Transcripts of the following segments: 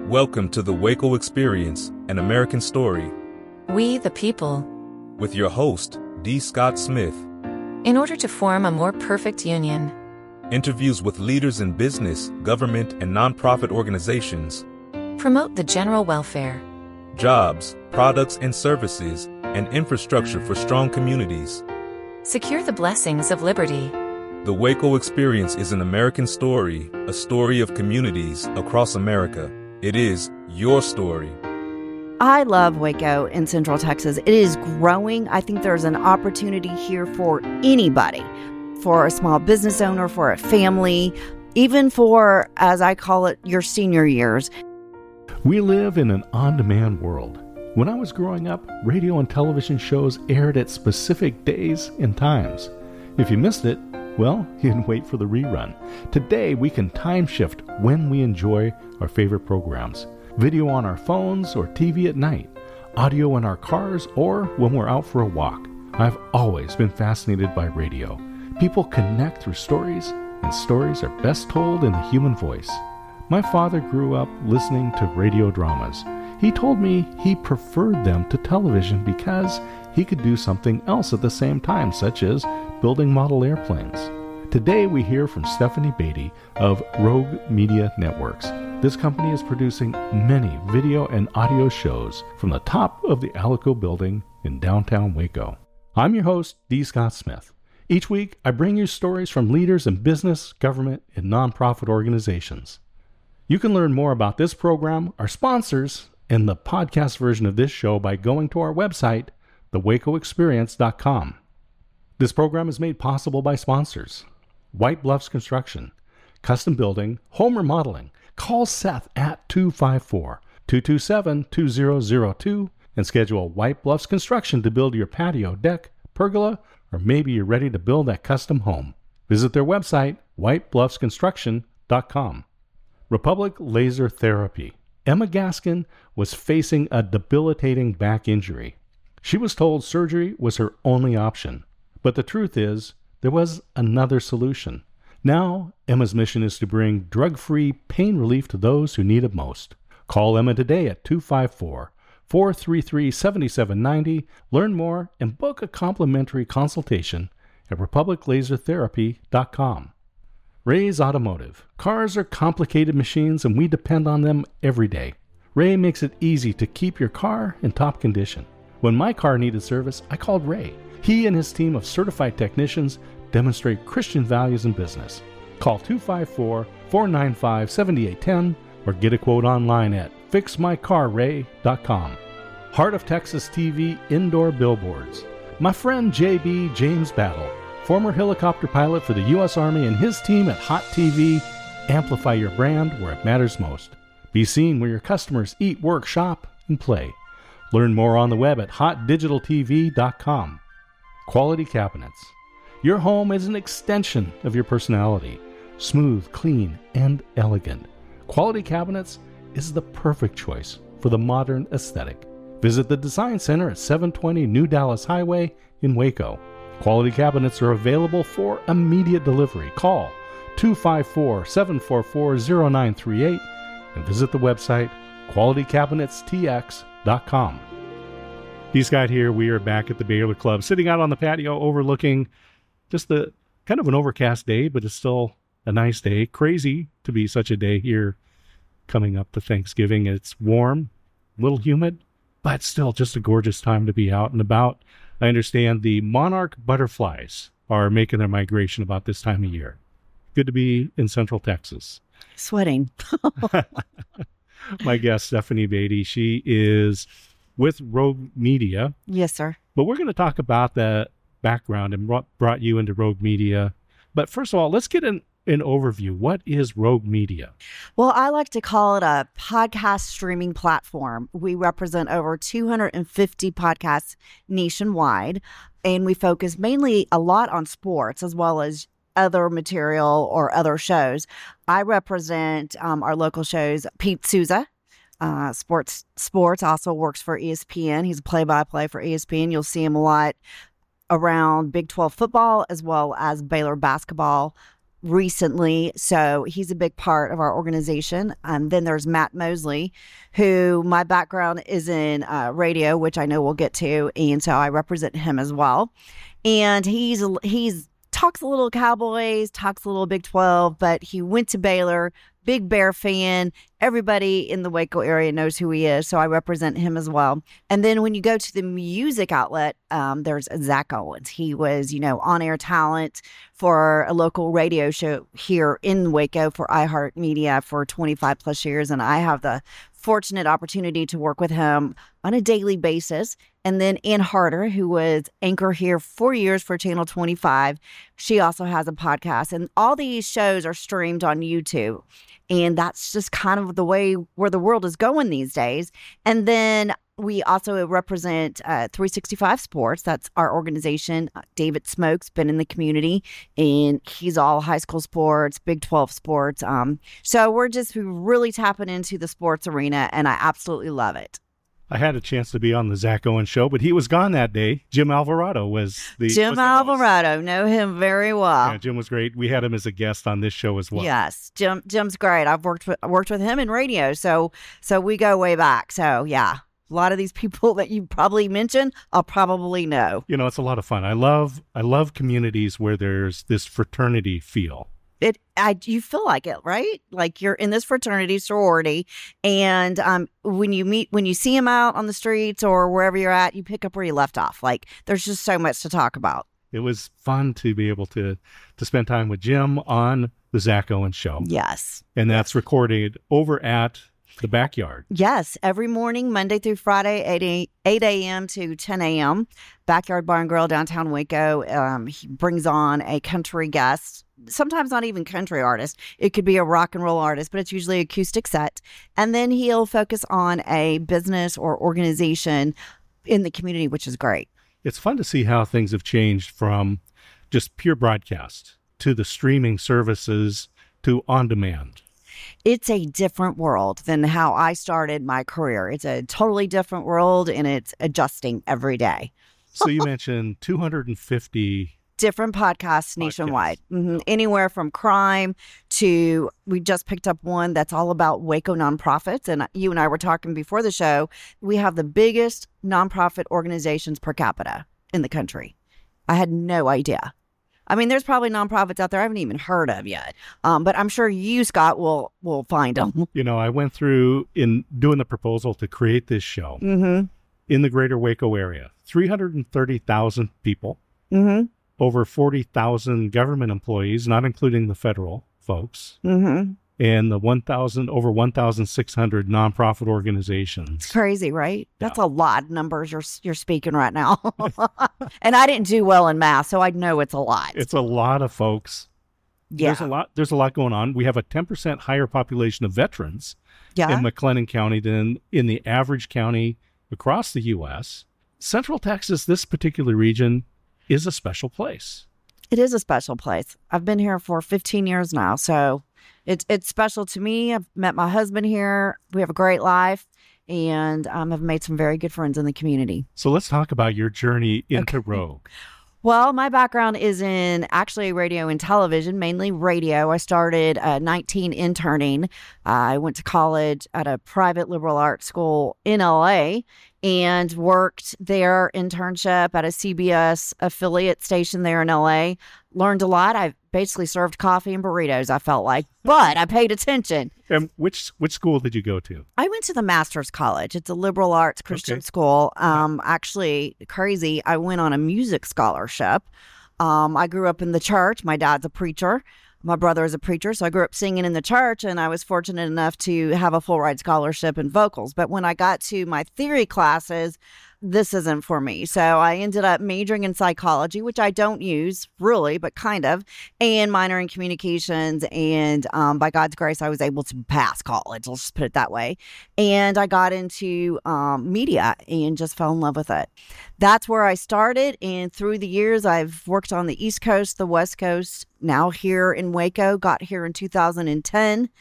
Welcome to the Waco Experience, an American story. We, the people. With your host, D. Scott Smith. In order to form a more perfect union. Interviews with leaders in business, government, and nonprofit organizations. Promote the general welfare. Jobs, products and services, and infrastructure for strong communities. Secure the blessings of liberty. The Waco Experience is an American story, a story of communities across America. It is your story. I love Waco in Central Texas. It is growing. I think there's an opportunity here for anybody, for a small business owner, for a family, even for, as I call it, your senior years. We live in an on-demand world. When I was growing up, radio and television shows aired at specific days and times. If you missed it, well, you can wait for the rerun. Today, we can time shift when we enjoy our favorite programs. Video on our phones or TV at night. Audio in our cars or when we're out for a walk. I've always been fascinated by radio. People connect through stories, and stories are best told in the human voice. My father grew up listening to radio dramas. He told me he preferred them to television because he could do something else at the same time, such as building model airplanes. Today we hear from Stephanie Beatty of Rogue Media Networks. This company is producing many video and audio shows from the top of the Alico building in downtown Waco. I'm your host, D. Scott Smith. Each week I bring you stories from leaders in business, government, and nonprofit organizations. You can learn more about this program, our sponsors, and the podcast version of this show by going to our website, thewacoexperience.com. This program is made possible by sponsors: White Bluffs Construction, Custom Building, Home Remodeling. Call Seth at 254-227-2002 and schedule White Bluffs Construction to build your patio, deck, pergola, or maybe you're ready to build that custom home. Visit their website, whitebluffsconstruction.com. Republic Laser Therapy. Emma Gaskin was facing a debilitating back injury. She was told surgery was her only option. But the truth is, there was another solution. Now, Emma's mission is to bring drug-free pain relief to those who need it most. Call Emma today at 254-433-7790. Learn more and book a complimentary consultation at republiclasertherapy.com. Ray's Automotive. Cars are complicated machines and we depend on them every day. Ray makes it easy to keep your car in top condition. When my car needed service, I called Ray. He and his team of certified technicians demonstrate Christian values in business. Call 254-495-7810 or get a quote online at fixmycarray.com. Heart of Texas TV Indoor Billboards. My friend JB James Battle, former helicopter pilot for the U.S. Army, and his team at Hot TV amplify your brand where it matters most. Be seen where your customers eat, work, shop, and play. Learn more on the web at hotdigitaltv.com. Quality Cabinets. Your home is an extension of your personality. Smooth, clean, and elegant. Quality Cabinets is the perfect choice for the modern aesthetic. Visit the Design Center at 720 New Dallas Highway in Waco. Quality Cabinets are available for immediate delivery. Call 254-744-0938 and visit the website qualitycabinetstx.com. D. Scott here. We are back at the Baylor Club, sitting out on the patio overlooking just a kind of an overcast day, but it's still a nice day. Crazy to be such a day here coming up to Thanksgiving. It's warm, a little humid, but still just a gorgeous time to be out and about. I understand the monarch butterflies are making their migration about this time of year. Good to be in Central Texas. Sweating. My guest, Stephanie Beatty, she is with Rogue Media. Yes, sir. But we're going to talk about the background and what brought you into Rogue Media. But first of all, let's get an overview. What is Rogue Media? Well, I like to call it a podcast streaming platform. We represent over 250 podcasts nationwide, and we focus mainly a lot on sports as well as other material or other shows. I represent our local shows. Pete Souza, Sports also works for ESPN. He's a play-by-play for ESPN. You'll see him a lot around Big 12 football as well as Baylor basketball. recently. So he's a big part of our organization. Then there's Matt Mosley, who my background is in radio, which I know we'll get to. And so I represent him as well. And he's talks a little Cowboys, talks a little Big 12, but he went to Baylor, big Bear fan. Everybody in the Waco area knows who he is, so I represent him as well. And then when you go to the music outlet, there's Zach Owens. He was, on-air talent for a local radio show here in Waco for iHeartMedia for 25 plus years, and I have the fortunate opportunity to work with him on a daily basis. And then Ann Harder, who was anchor here 4 years for Channel 25, she also has a podcast. And all these shows are streamed on YouTube. And that's just kind of the way where the world is going these days. And then we also represent 365 Sports. That's our organization. David Smoke's been in the community, and he's all high school sports, Big 12 sports. So we're just really tapping into the sports arena, and I absolutely love it. I had a chance to be on the Zach Owens show, but he was gone that day. Jim Alvarado was the Jim Alvarado. Know him very well. Yeah, Jim was great. We had him as a guest on this show as well. Yes, Jim's great. I've worked with him in radio, so we go way back. So yeah, a lot of these people that you probably mentioned, I'll probably know. It's a lot of fun. I love communities where there's this fraternity feel. You feel like it, right? Like you're in this fraternity, sorority, and when you see them out on the streets or wherever you're at, you pick up where you left off. Like there's just so much to talk about. It was fun to be able to spend time with Jim on the Zach Owens show. Yes. And that's recorded over at the Backyard. Yes, every morning, Monday through Friday, 8 a.m. to 10 a.m. Backyard Bar and Grill, downtown Waco. He brings on a country guest, sometimes not even country artist. It could be a rock and roll artist, but it's usually acoustic set. And then he'll focus on a business or organization in the community, which is great. It's fun to see how things have changed from just pure broadcast to the streaming services to on demand. It's a different world than how I started my career. It's a totally different world, and it's adjusting every day. So you mentioned 250 different podcasts nationwide. Mm-hmm. Anywhere from crime to, we just picked up one that's all about Waco nonprofits. And you and I were talking before the show. We have the biggest nonprofit organizations per capita in the country. I had no idea. I mean, there's probably nonprofits out there I haven't even heard of yet. But I'm sure you, Scott, will find them. I went through in doing the proposal to create this show in the greater Waco area. 330,000 people, over 40,000 government employees, not including the federal folks, and the over 1,600 nonprofit organizations. It's crazy, right? That's a lot of numbers you're speaking right now. And I didn't do well in math, so I know it's a lot. It's a lot of folks. Yeah. There's a lot going on. We have a 10% higher population of veterans in McLennan County than in the average county across the U.S. Central Texas, this particular region, is a special place. It is a special place. I've been here for 15 years now, so it's special to me. I've met my husband here. We have a great life, and have made some very good friends in the community. So let's talk about your journey into Rogue. Well, my background is in actually radio and television, mainly radio. I started 19 interning. I went to college at a private liberal arts school in LA and worked there, internship at a CBS affiliate station there in LA. Learned a lot. I basically served coffee and burritos, I felt like, but I paid attention. And which school did you go to? I went to the Master's College. It's a liberal arts Christian school. Actually, crazy, I went on a music scholarship. I grew up in the church. My dad's a preacher. My brother is a preacher, so I grew up singing in the church, and I was fortunate enough to have a full ride scholarship in vocals. But when I got to my theory classes, this isn't for me. So I ended up majoring in psychology, which I don't use really, but kind of, and minoring in communications. And by God's grace, I was able to pass college. Let's just put it that way. And I got into media and just fell in love with it. That's where I started. And through the years, I've worked on the East Coast, the West Coast, now here in Waco. Got here in 2010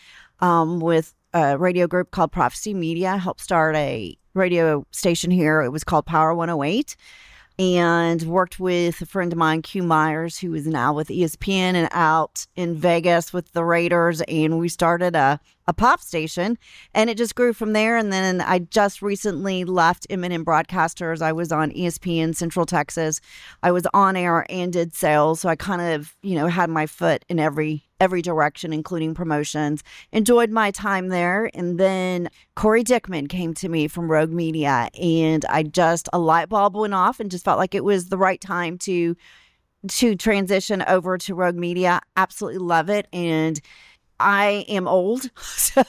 with a radio group called Prophecy Media. Helped start a radio station here. It was called Power 108. and worked with a friend of mine, Q Myers, who is now with ESPN and out in Vegas with the Raiders. And we started a pop station, and it just grew from there. And then I just recently left M&M Broadcasters. I was on ESPN Central Texas. I was on air and did sales. So I kind of, had my foot in every direction, including promotions. Enjoyed my time there. And then Corey Dickman came to me from Rogue Media, and a light bulb went off and just felt like it was the right time to transition over to Rogue Media. Absolutely love it. And I am old, so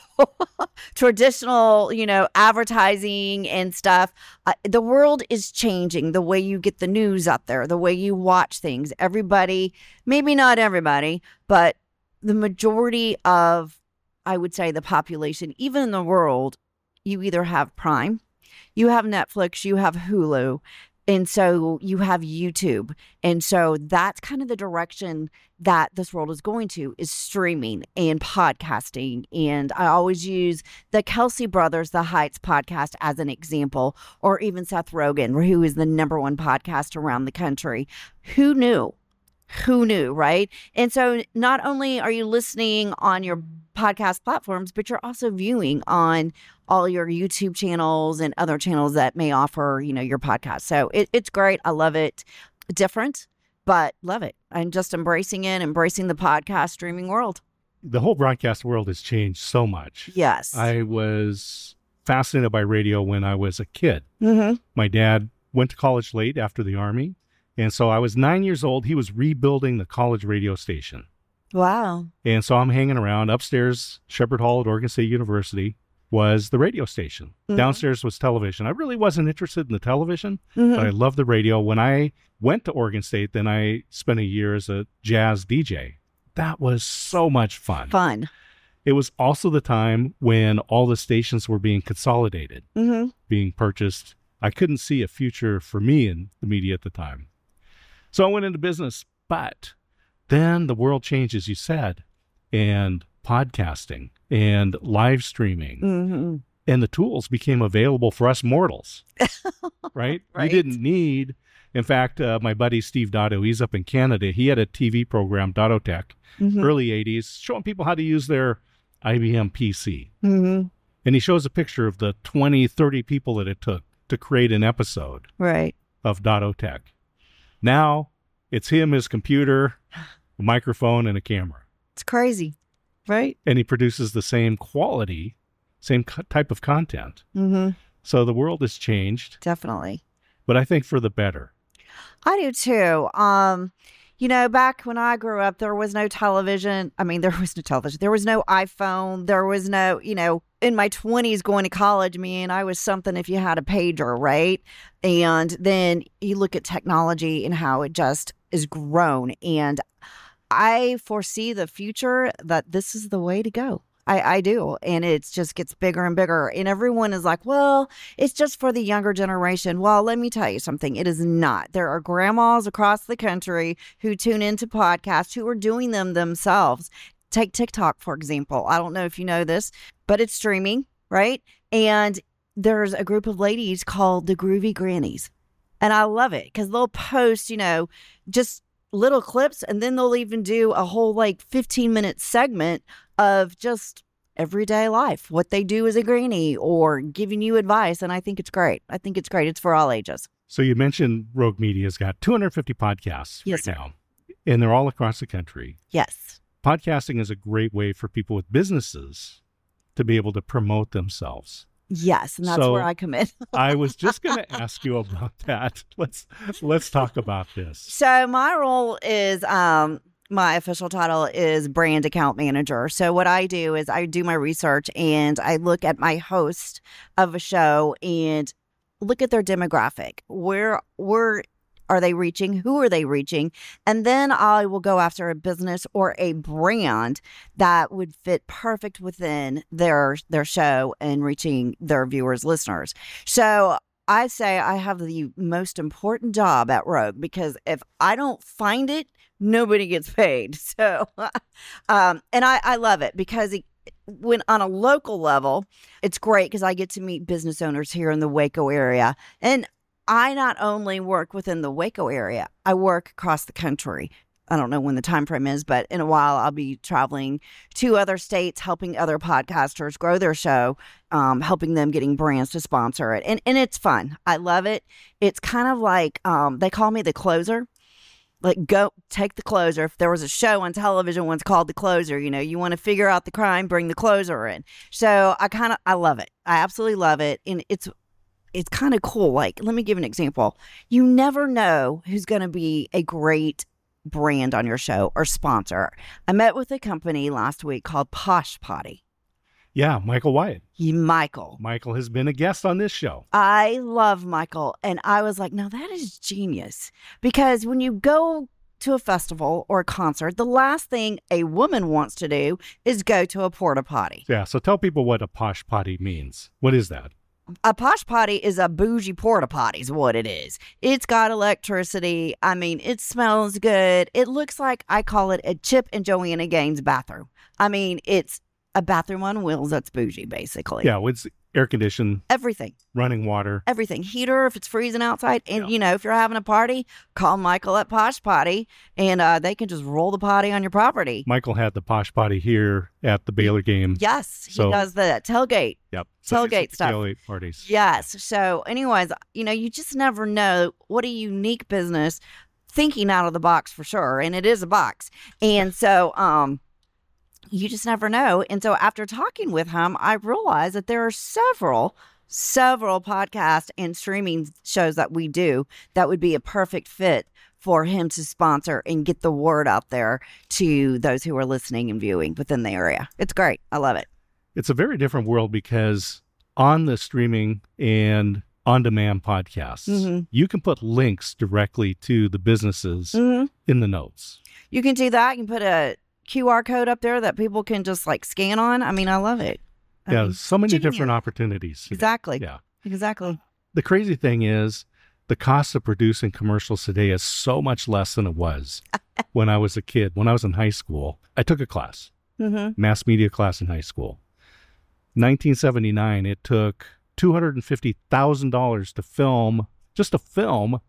traditional, advertising and stuff. The world is changing. The way you get the news out there, the way you watch things. Everybody, maybe not everybody, but the majority of, I would say, the population, even in the world, you either have Prime, you have Netflix, you have Hulu, and so you have YouTube. And so that's kind of the direction that this world is going to, is streaming and podcasting. And I always use the Kelsey Brothers, The Heights podcast as an example, or even Seth Rogen, who is the #1 podcast around the country. Who knew? Who knew, right? And so not only are you listening on your podcast platforms, but you're also viewing on all your YouTube channels and other channels that may offer, your podcast. So it's great. I love it. Different, but love it. I'm just embracing the podcast streaming world. The whole broadcast world has changed so much. Yes. I was fascinated by radio when I was a kid. Mm-hmm. My dad went to college late after the Army. And so I was 9 years old. He was rebuilding the college radio station. Wow. And so I'm hanging around. Upstairs, Shepherd Hall at Oregon State University was the radio station. Mm-hmm. Downstairs was television. I really wasn't interested in the television, Mm-hmm. but I loved the radio. When I went to Oregon State, then I spent a year as a jazz DJ. That was so much fun. It was also the time when all the stations were being consolidated, Mm-hmm. being purchased. I couldn't see a future for me in the media at the time. So I went into business, but then the world changed, as you said, and podcasting and live streaming Mm-hmm. and the tools became available for us mortals, right? We Right. didn't need, in fact, my buddy Steve Dotto, he's up in Canada. He had a TV program, Dotto Tech, Mm-hmm. early 80s, showing people how to use their IBM PC. Mm-hmm. And he shows a picture of the 20, 30 people that it took to create an episode Right. of Dotto Tech. Now it's him, his computer, a microphone, and a camera. It's crazy. Right. And he produces the same quality, same type of content. Mm-hmm. So the world has changed, Definitely. but I think for the better. I do too. Back when I grew up, there was no television. I mean, there was no television. There was no iPhone. There was no, in my 20s going to college, man, I was something if you had a pager, right? And then you look at technology and how it just is grown. And I foresee the future that this is the way to go. I do. And it just gets bigger and bigger. And everyone is like, well, it's just for the younger generation. Well, let me tell you something. It is not. There are grandmas across the country who tune into podcasts who are doing them themselves. Take TikTok, for example. I don't know if you know this, but it's streaming, right? And there's a group of ladies called the Groovy Grannies. And I love it because they'll post, just little clips, and then they'll even do a whole 15-minute segment of just everyday life, what they do as a granny or giving you advice. And I think it's great. It's for all ages. So you mentioned Rogue Media's got 250 podcasts Yes, right now, and they're all across the country. Yes. Podcasting is a great way for people with businesses to be able to promote themselves. Yes. And that's So, where I come in. I was just going to ask you about that. Let's talk about this. So my role is, my official title is brand account manager. So what I do is I do my research and I look at my host of a show and look at their demographic. Where are they reaching? Who are they reaching? And then I will go after a business or a brand that would fit perfect within their show and reaching their viewers, listeners. So I say I have the most important job at Rogue because if I don't find it, nobody gets paid. So, and I love it because when on a local level, it's great because I get to meet business owners here in the Waco area. And I not only work within the Waco area, I work across the country. I don't know when the time frame is, but in a while I'll be traveling to other states, helping other podcasters grow their show, helping them getting brands to sponsor it. And it's fun. I love it. It's kind of like, they call me the closer. Like, go take the closer. If there was a show on television once called The Closer, you want to figure out the crime, bring the closer in. So I love it. I absolutely love it. And it's kind of cool. Like, let me give an example. You never know who's going to be a great brand on your show or sponsor. I met with a company last week called Posh Potty. Yeah, Michael Wyatt. Michael. Michael has been a guest on this show. I love Michael. And I was like, now that is genius. Because when you go to a festival or a concert, the last thing a woman wants to do is go to a porta potty. Yeah, so tell people what a posh potty means. What is that? A posh potty is a bougie porta potty is what it is. It's got electricity. I mean, it smells good. It looks like, I call it a Chip and Joanna Gaines bathroom. I mean, it's a bathroom on wheels that's bougie, basically. Yeah, it's air conditioned. Everything. Running water. Everything. Heater if it's freezing outside. And, if you're having a party, call Michael at Posh Potty, and they can just roll the potty on your property. Michael had the Posh Potty here at the Baylor game. Yes, he does the tailgate. Yep. Tailgate stuff. Tailgate parties. Yes. So anyways, you just never know what a unique business, thinking out of the box for sure. And it is a box. And so, you just never know. And so after talking with him, I realized that there are several podcasts and streaming shows that we do that would be a perfect fit for him to sponsor and get the word out there to those who are listening and viewing within the area. It's great. I love it. It's a very different world because on the streaming and on-demand podcasts, you can put links directly to the businesses in the notes. You can do that. You can put a QR code up there that people can just like scan on. I mean, I love it. I mean, so many different opportunities. Exactly. Yeah. Exactly. The crazy thing is the cost of producing commercials today is so much less than it was when I was a kid. When I was in high school, I took a class, mass media class in high school. 1979, it took $250,000 to film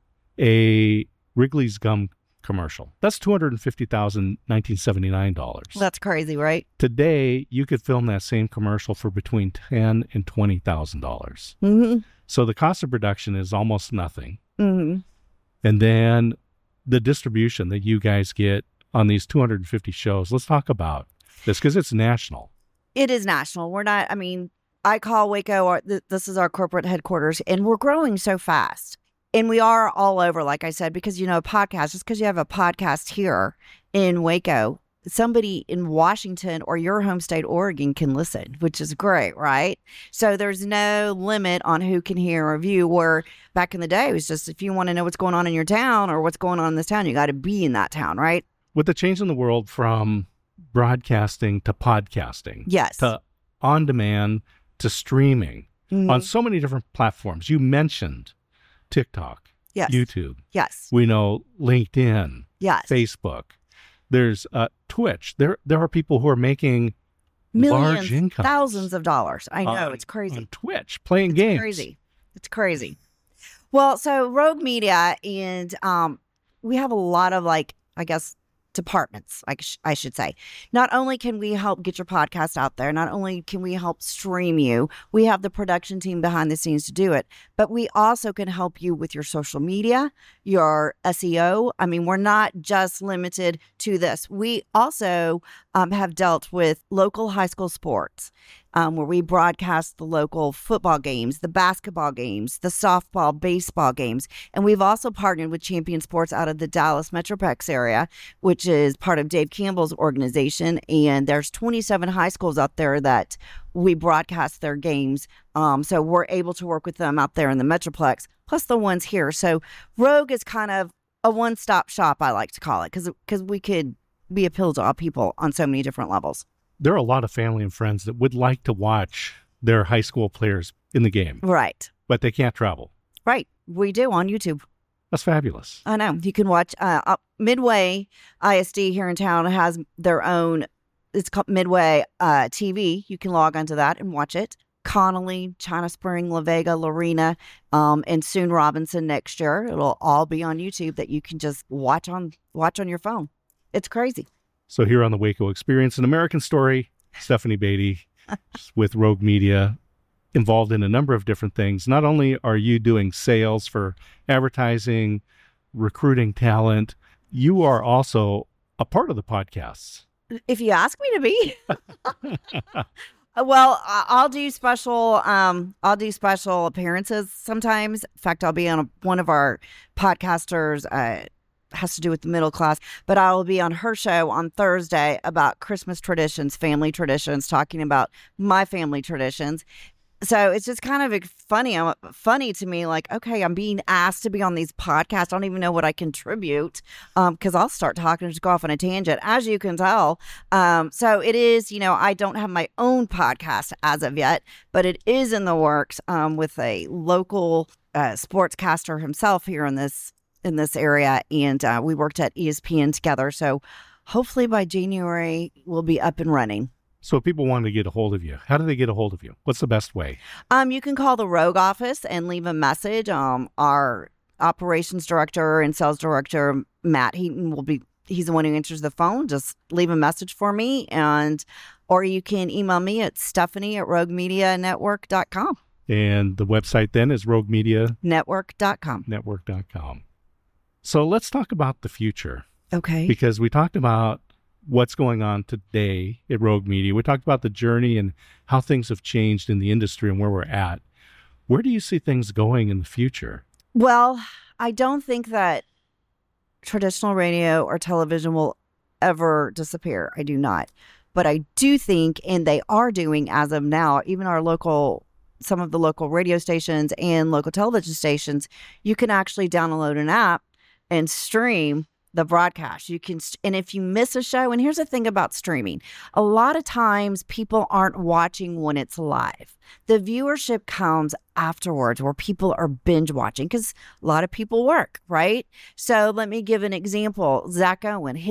a Wrigley's gum commercial. That's $250,000 $1979. That's crazy, right? Today, you could film that same commercial for between $10,000 and $20,000. So the cost of production is almost nothing. And then the distribution that you guys get on these 250 shows. Let's talk about this because it's national. It is national. We're not, I mean, I call Waco, this is our corporate headquarters, and we're growing so fast. And we are all over, like I said, because, a podcast, just because you have a podcast here in Waco, somebody in Washington or your home state, Oregon, can listen, which is great, right? So there's no limit on who can hear or view, where back in the day, it was just if you want to know what's going on in your town or what's going on in this town, you got to be in that town, right? With the change in the world from broadcasting to podcasting, yes, to on-demand to streaming on so many different platforms. You mentioned TikTok, yes, YouTube, yes, we know LinkedIn, yes, Facebook. There's Twitch. There are people who are making millions, large incomes, thousands of dollars. I know, it's crazy. On Twitch, playing games. It's crazy. Well, so Rogue Media, and we have a lot of, like, I guess, departments, I should say. Not only can we help get your podcast out there, not only can we help stream you, we have the production team behind the scenes to do it, but we also can help you with your social media, your SEO. I mean, we're not just limited to this. We also have dealt with local high school sports, where we broadcast the local football games, the basketball games, the softball, baseball games. And we've also partnered with Champion Sports out of the Dallas Metroplex area, which is part of Dave Campbell's organization. And there's 27 high schools out there that we broadcast their games. So we're able to work with them out there in the Metroplex, plus the ones here. So Rogue is kind of a one-stop shop, I like to call it, because we could be appealed to all people on so many different levels. There are a lot of family and friends that would like to watch their high school players in the game. Right. But they can't travel. Right. We do on YouTube. That's fabulous. I know. You can watch Midway ISD here in town has their own, it's called Midway TV. You can log onto that and watch it. Connolly, China Spring, La Vega, Lorena, and soon Robinson next year. It'll all be on YouTube that you can just watch on your phone. It's crazy. So here on the Waco Experience, an American story, Stephanie Beatty with Rogue Media, involved in a number of different things. Not only are you doing sales for advertising, recruiting talent, you are also a part of the podcasts. If you ask me to be. Well, I'll do special appearances sometimes. In fact, I'll be on one of our podcasters, has to do with the middle class, but I will be on her show on Thursday about Christmas traditions, family traditions, talking about my family traditions. So it's just kind of funny to me, like, okay, I'm being asked to be on these podcasts. I don't even know what I contribute because I'll start talking and just go off on a tangent, as you can tell. So it is, I don't have my own podcast as of yet, but it is in the works with a local sportscaster himself here in this area. And we worked at ESPN together. So hopefully by January, we'll be up and running. So if people want to get a hold of you, how do they get a hold of you? What's the best way? You can call the Rogue office and leave a message. Our operations director and sales director, Matt Heaton, he's the one who answers the phone. Just leave a message for me, or you can email me at Stephanie@RogueMediaNetwork.com. And the website then is RogueMediaNetwork.com. Network.com. So let's talk about the future. Okay. Because we talked about what's going on today at Rogue Media. We talked about the journey and how things have changed in the industry and where we're at. Where do you see things going in the future? Well, I don't think that traditional radio or television will ever disappear. I do not. But I do think, and they are doing as of now, even some of the local radio stations and local television stations, you can actually download an app and stream the broadcast. You can, and if you miss a show, and here's the thing about streaming, a lot of times people aren't watching when it's live. The viewership comes afterwards where people are binge watching because a lot of people work, right? So let me give an example. Zach Owen,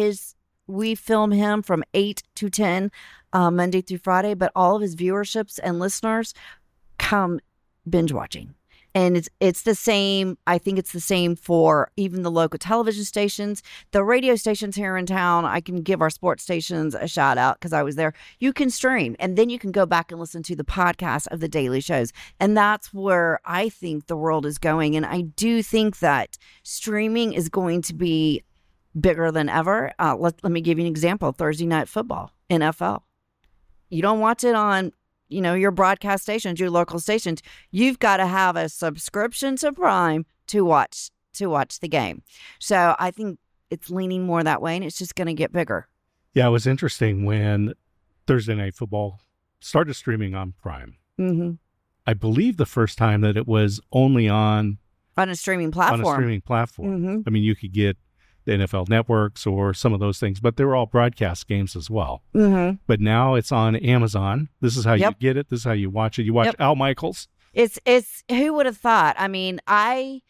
we film him from 8 to 10 Monday through Friday, but all of his viewerships and listeners come binge watching. And it's the same. I think it's the same for even the local television stations, the radio stations here in town. I can give our sports stations a shout out because I was there. You can stream, and then you can go back and listen to the podcast of the daily shows. And that's where I think the world is going. And I do think that streaming is going to be bigger than ever. Let me give you an example. Thursday Night Football, NFL. You don't watch it on your broadcast stations, your local stations. You've got to have a subscription to Prime to watch the game. So I think it's leaning more that way, and it's just going to get bigger. Yeah, it was interesting when Thursday Night Football started streaming on Prime. Mm-hmm. I believe the first time that it was only on a streaming platform. Mm-hmm. Mm-hmm. I mean, you could get the NFL networks or some of those things, but they were all broadcast games as well. Mm-hmm. But now it's on Amazon. This is how you get it. This is how you watch it. You watch Al Michaels. It's who would have thought? I mean, I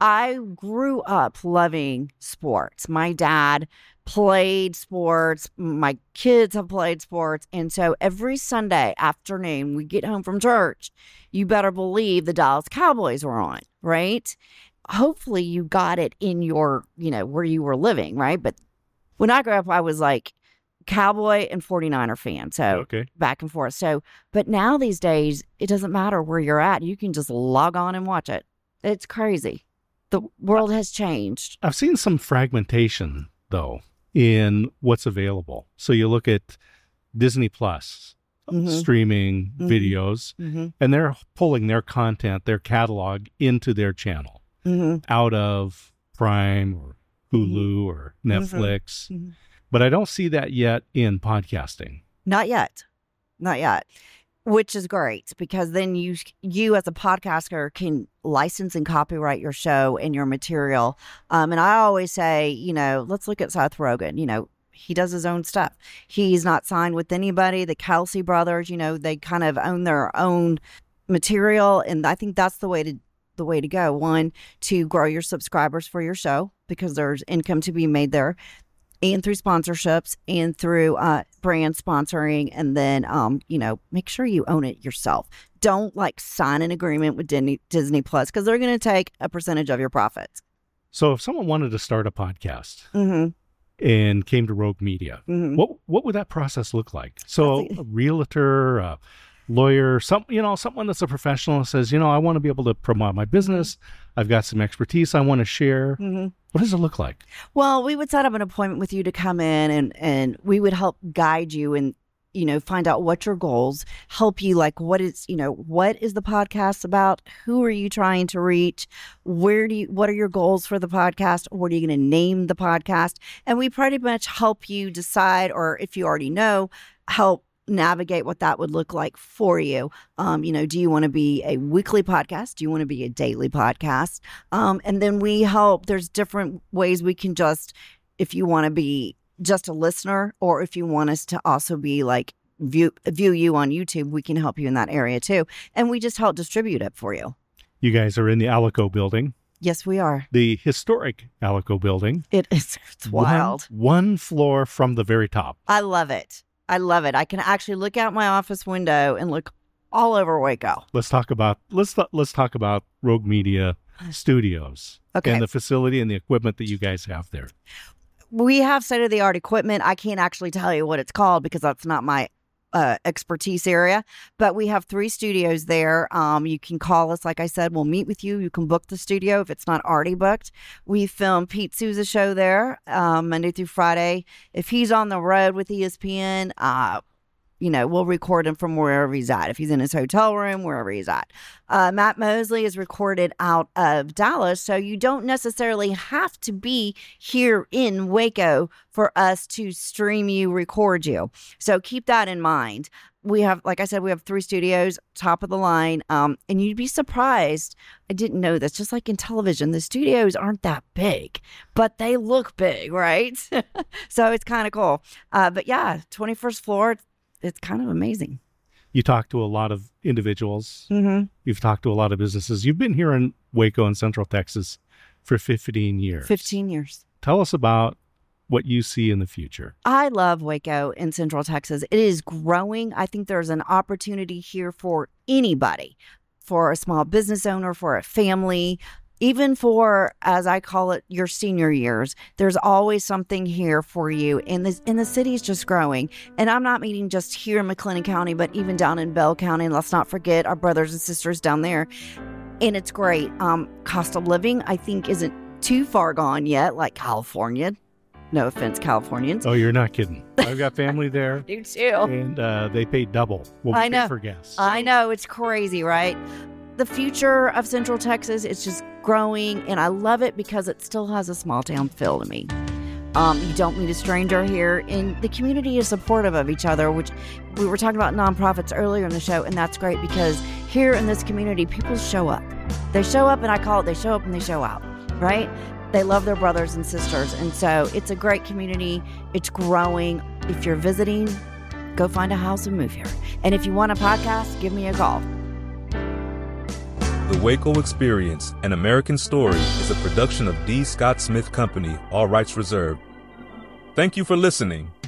grew up loving sports. My dad played sports. My kids have played sports. And so every Sunday afternoon, we get home from church, you better believe the Dallas Cowboys were on, right? Hopefully you got it in your, where you were living, right? But when I grew up, I was like Cowboy and 49er fan. So back and forth. So, but now these days, it doesn't matter where you're at. You can just log on and watch it. It's crazy. The world has changed. I've seen some fragmentation, though, in what's available. So you look at Disney Plus, streaming videos, and they're pulling their content, their catalog into their channel. Out of Prime or Hulu or Netflix. But I don't see that yet in podcasting. Not yet, which is great because then you as a podcaster can license and copyright your show and your material. And I always say, let's look at Seth Rogen. He does his own stuff. He's not signed with anybody. The Kelsey brothers, they kind of own their own material. And I think that's the way to go. One, to grow your subscribers for your show because there's income to be made there. and through sponsorships and through brand sponsoring. And then, make sure you own it yourself. Don't sign an agreement with Disney Plus because they're going to take a percentage of your profits. So if someone wanted to start a podcast Mm-hmm. and came to Rogue Media, Mm-hmm. what would that process look like? So a realtor, a lawyer, someone that's a professional and says, I want to be able to promote my business. I've got some expertise I want to share. Mm-hmm. What does it look like? Well, we would set up an appointment with you to come in and we would help guide you and, find out what your goals, help you what is the podcast about? Who are you trying to reach? What are your goals for the podcast? What are you going to name the podcast? And we pretty much help you decide, or if you already know, help navigate what that would look like for you. Do you want to be a weekly podcast? Do you want to be a daily podcast? And then we help, there's different ways we can if you want to be just a listener, or if you want us to also be view you on YouTube, we can help you in that area too. And we just help distribute it for you. You guys are in the Alico building. Yes, we are. The historic Alico building. It's wild. One floor from the very top. I love it. I can actually look out my office window and look all over Waco. Let's talk about Rogue Media Studios. Okay. And the facility and the equipment that you guys have there. We have state-of-the-art equipment. I can't actually tell you what it's called because that's not my expertise area, but we have 3 studios there. You can call us. Like I said, we'll meet with you. You can book the studio if it's not already booked. We film Pete Souza show there Monday through Friday. If he's on the road with ESPN, we'll record him from wherever he's at. If he's in his hotel room, wherever he's at. Matt Mosley is recorded out of Dallas, so you don't necessarily have to be here in Waco for us to stream you, record you. So keep that in mind. We have, like I said, we have 3 studios, top of the line, and you'd be surprised. I didn't know this. Just like in television, the studios aren't that big, but they look big, right? So it's kind of cool. But yeah, 21st floor. It's kind of amazing. You talk to a lot of individuals. Mm-hmm. You've talked to a lot of businesses. You've been here in Waco in Central Texas for 15 years. 15 years. Tell us about what you see in the future. I love Waco in Central Texas. It is growing. I think there's an opportunity here for anybody, for a small business owner, for a family, even for, as I call it, your senior years. There's always something here for you. And the city is just growing. And I'm not meaning just here in McLennan County, but even down in Bell County. And let's not forget our brothers and sisters down there. And it's great. Cost of living, I think, isn't too far gone yet, like California. No offense, Californians. Oh, you're not kidding. I've got family there. Do too. And they pay double what we pay for gas. I know. It's crazy, right? The future of Central Texas is just growing, and I love it because it still has a small town feel to me. You don't meet a stranger here, and the community is supportive of each other, which we were talking about nonprofits earlier in the show, and that's great because here in this community, people show up. They show up, and I call it they show up and they show out, right? They love their brothers and sisters, and so it's a great community. It's growing. If you're visiting, go find a house and move here. And if you want a podcast, give me a call. The Waco Experience, An American Story, is a production of D. Scott Smith Company, all rights reserved. Thank you for listening.